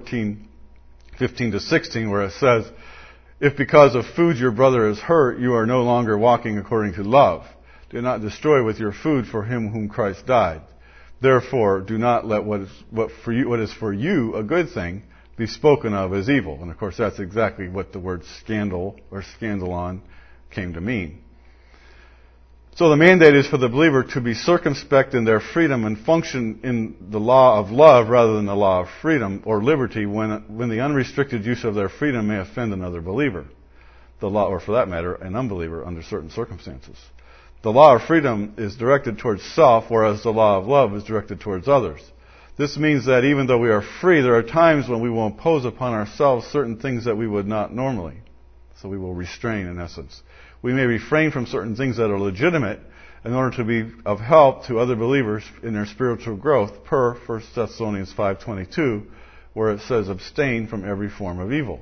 14:15-16, where it says, if because of food your brother is hurt, you are no longer walking according to love. Do not destroy with your food for him whom Christ died. Therefore, do not let what is for you a good thing be spoken of as evil. And of course, that's exactly what the word scandal or scandalon came to mean. So the mandate is for the believer to be circumspect in their freedom and function in the law of love rather than the law of freedom or liberty when the unrestricted use of their freedom may offend another believer. The law, or for that matter, an unbeliever under certain circumstances. The law of freedom is directed towards self, whereas the law of love is directed towards others. This means that even though we are free, there are times when we will impose upon ourselves certain things that we would not normally. So we will restrain, in essence. We may refrain from certain things that are legitimate in order to be of help to other believers in their spiritual growth, per 1 Thessalonians 5:22, where it says, abstain from every form of evil,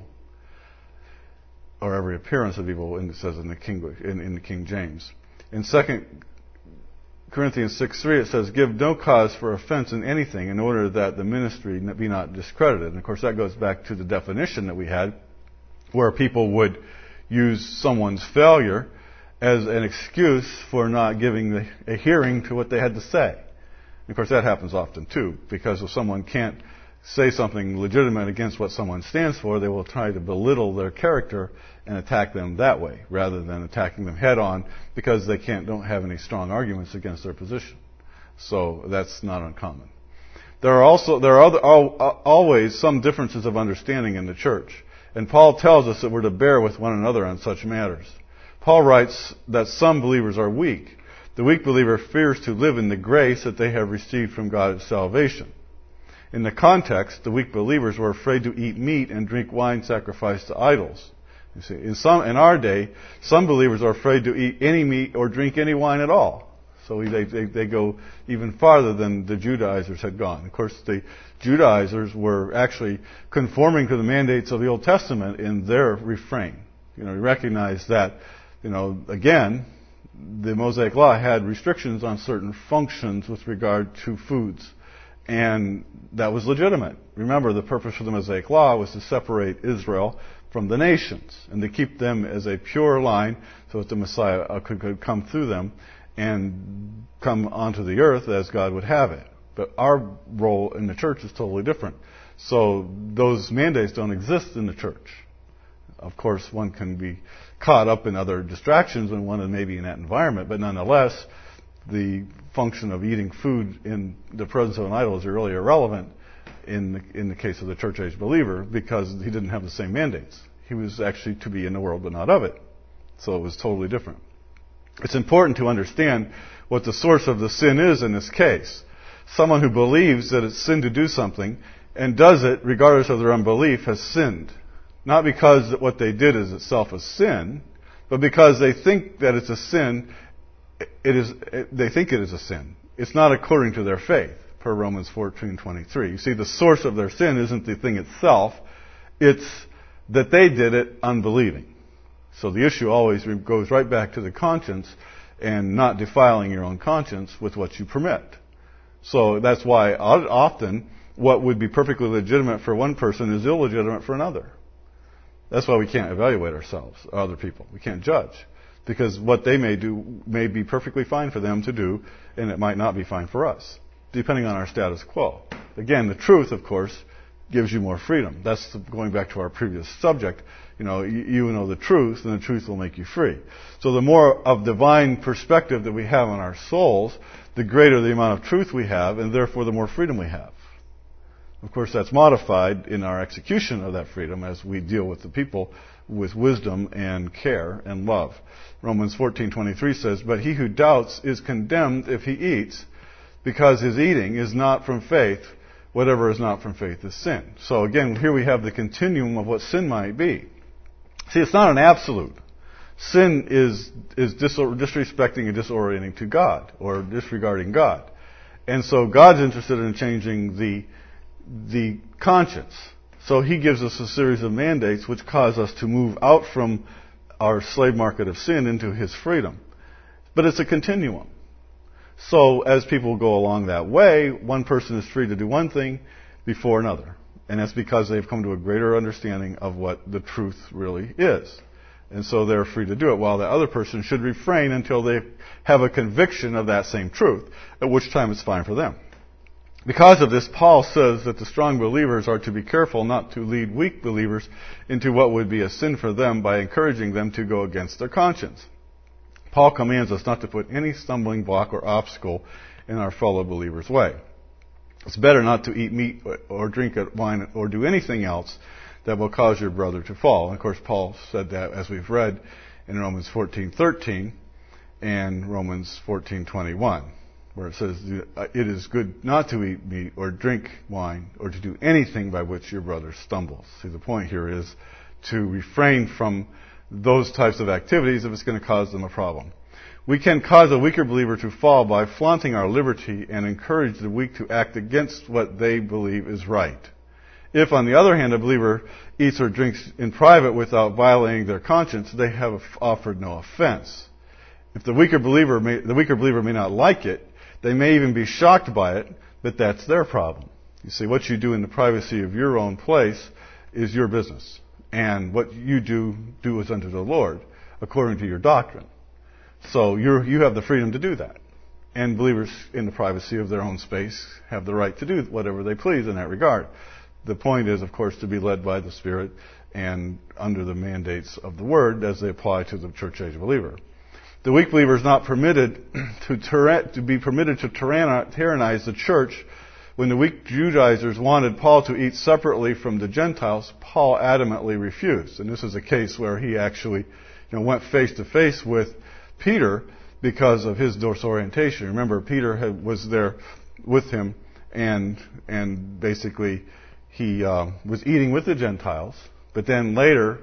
or every appearance of evil, it says in the King James. In 2 Corinthians 6:3, it says, give no cause for offense in anything in order that the ministry be not discredited. And of course that goes back to the definition that we had, where people would use someone's failure as an excuse for not giving a hearing to what they had to say. And of course that happens often too, because if someone can't say something legitimate against what someone stands for, they will try to belittle their character and attack them that way, rather than attacking them head on because they don't have any strong arguments against their position. So that's not uncommon. There are always some differences of understanding in the church. And Paul tells us that we're to bear with one another on such matters. Paul writes that some believers are weak. The weak believer fears to live in the grace that they have received from God at salvation. In the context, the weak believers were afraid to eat meat and drink wine sacrificed to idols. You see, in our day, some believers are afraid to eat any meat or drink any wine at all. So they go even farther than the Judaizers had gone. Of course, the Judaizers were actually conforming to the mandates of the Old Testament in their refrain. You recognize that, again, the Mosaic Law had restrictions on certain functions with regard to foods. And that was legitimate. Remember, the purpose for the Mosaic Law was to separate Israel from the nations and to keep them as a pure line so that the Messiah could come through them and come onto the earth as God would have it. But our role in the church is totally different. So those mandates don't exist in the church. Of course, one can be caught up in other distractions when one is maybe in that environment, but nonetheless, the function of eating food in the presence of an idol is really irrelevant in the case of the church age believer, because he didn't have the same mandates. He was actually to be in the world but not of it. So it was totally different. It's important to understand what the source of the sin is in this case. Someone who believes that it's sin to do something and does it regardless of their unbelief has sinned. Not because what they did is itself a sin, but because they think that it's a sin. They think it is a sin. It's not according to their faith, per Romans 14:23. You see, the source of their sin isn't the thing itself. It's that they did it unbelieving. So the issue always goes right back to the conscience and not defiling your own conscience with what you permit. So that's why often what would be perfectly legitimate for one person is illegitimate for another. That's why we can't evaluate ourselves, other people. We can't judge. Because what they may do may be perfectly fine for them to do, and it might not be fine for us, depending on our status quo. Again, the truth, of course, gives you more freedom. That's going back to our previous subject. You know the truth, and the truth will make you free. So the more of divine perspective that we have on our souls, the greater the amount of truth we have, and therefore the more freedom we have. Of course, that's modified in our execution of that freedom as we deal with the people with wisdom and care and love. Romans 14:23 says, "But he who doubts is condemned if he eats, because his eating is not from faith. Whatever is not from faith is sin." So again, here we have the continuum of what sin might be. See, it's not an absolute. Sin is disrespecting and disorienting to God, or disregarding God. And so God's interested in changing the conscience. So He gives us a series of mandates which cause us to move out from our slave market of sin into His freedom. But it's a continuum. So as people go along that way, one person is free to do one thing before another. And that's because they've come to a greater understanding of what the truth really is. And so they're free to do it, while the other person should refrain until they have a conviction of that same truth, at which time it's fine for them. Because of this, Paul says that the strong believers are to be careful not to lead weak believers into what would be a sin for them by encouraging them to go against their conscience. Paul commands us not to put any stumbling block or obstacle in our fellow believers' way. It's better not to eat meat or drink wine or do anything else that will cause your brother to fall. And of course, Paul said that, as we've read in Romans 14:13 and Romans 14:21, where it says, "It is good not to eat meat or drink wine or to do anything by which your brother stumbles." See, the point here is to refrain from those types of activities if it's going to cause them a problem. We can cause a weaker believer to fall by flaunting our liberty and encourage the weak to act against what they believe is right. If, on the other hand, a believer eats or drinks in private without violating their conscience, they have offered no offense. If the weaker believer may not like it, they may even be shocked by it, but that's their problem. You see, what you do in the privacy of your own place is your business. And what you do as unto the Lord, according to your doctrine. So you have the freedom to do that. And believers in the privacy of their own space have the right to do whatever they please in that regard. The point is, of course, to be led by the Spirit and under the mandates of the Word as they apply to the church age believer. The weak believer is not permitted to tyrannize the church. When the weak Judaizers wanted Paul to eat separately from the Gentiles, Paul adamantly refused. And this is a case where he actually went face to face with Peter because of his disorientation. Remember, Peter was there with him, and basically he was eating with the Gentiles. But then later,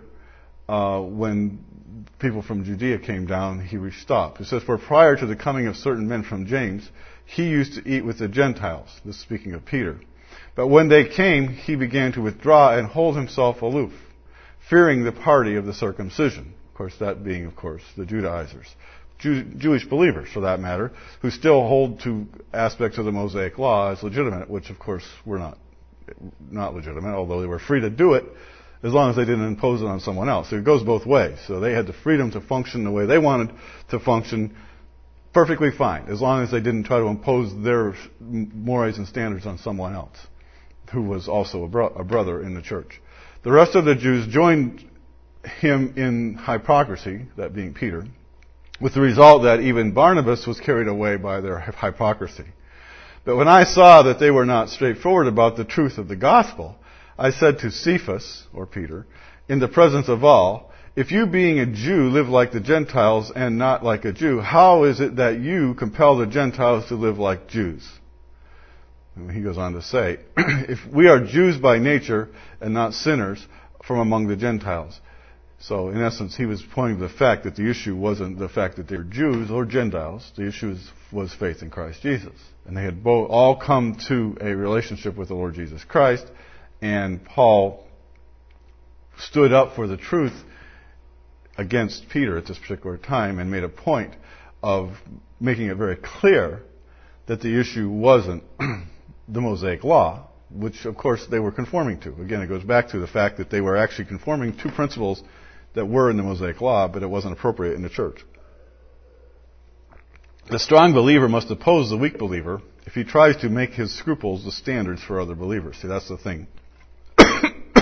when people from Judea came down, he stopped. It says, "For prior to the coming of certain men from James, he used to eat with the Gentiles." This is speaking of Peter. "But when they came, he began to withdraw and hold himself aloof, fearing the party of the circumcision." Of course, that being, the Judaizers. Jewish believers, for that matter, who still hold to aspects of the Mosaic Law as legitimate, which, of course, were not legitimate, although they were free to do it as long as they didn't impose it on someone else. So it goes both ways. So they had the freedom to function the way they wanted to function perfectly fine, as long as they didn't try to impose their mores and standards on someone else, who was also a brother in the church. The rest of the Jews joined him in hypocrisy, that being Peter, with the result that even Barnabas was carried away by their hypocrisy. But when I saw that they were not straightforward about the truth of the gospel, I said to Cephas, or Peter, in the presence of all, "If you, being a Jew, live like the Gentiles and not like a Jew, how is it that you compel the Gentiles to live like Jews?" And he goes on to say, "If we are Jews by nature and not sinners from among the Gentiles." So, in essence, he was pointing to the fact that the issue wasn't the fact that they were Jews or Gentiles. The issue was faith in Christ Jesus. And they had all come to a relationship with the Lord Jesus Christ. And Paul stood up for the truth against Peter at this particular time and made a point of making it very clear that the issue wasn't the Mosaic Law, which, of course, they were conforming to. Again, it goes back to the fact that they were actually conforming to principles that were in the Mosaic Law, but it wasn't appropriate in the church. The strong believer must oppose the weak believer if he tries to make his scruples the standards for other believers. See, that's the thing.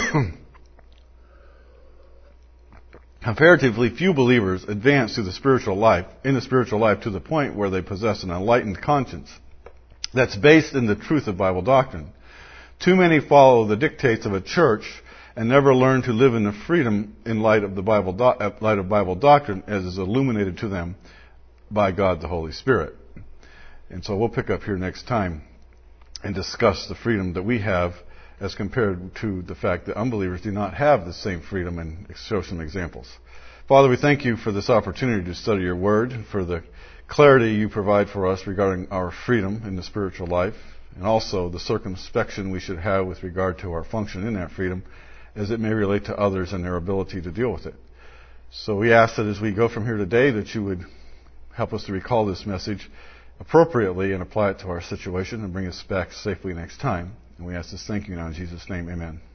Comparatively few believers advance through the spiritual life, to the point where they possess an enlightened conscience that's based in the truth of Bible doctrine. Too many follow the dictates of a church and never learn to live in the freedom in light of Bible doctrine as is illuminated to them by God the Holy Spirit. And so we'll pick up here next time and discuss the freedom that we have as compared to the fact that unbelievers do not have the same freedom, and show some examples. Father, we thank you for this opportunity to study your word, for the clarity you provide for us regarding our freedom in the spiritual life, and also the circumspection we should have with regard to our function in that freedom as it may relate to others and their ability to deal with it. So we ask that as we go from here today that you would help us to recall this message appropriately and apply it to our situation and bring us back safely next time. And we ask this thank you now in Jesus' name. Amen.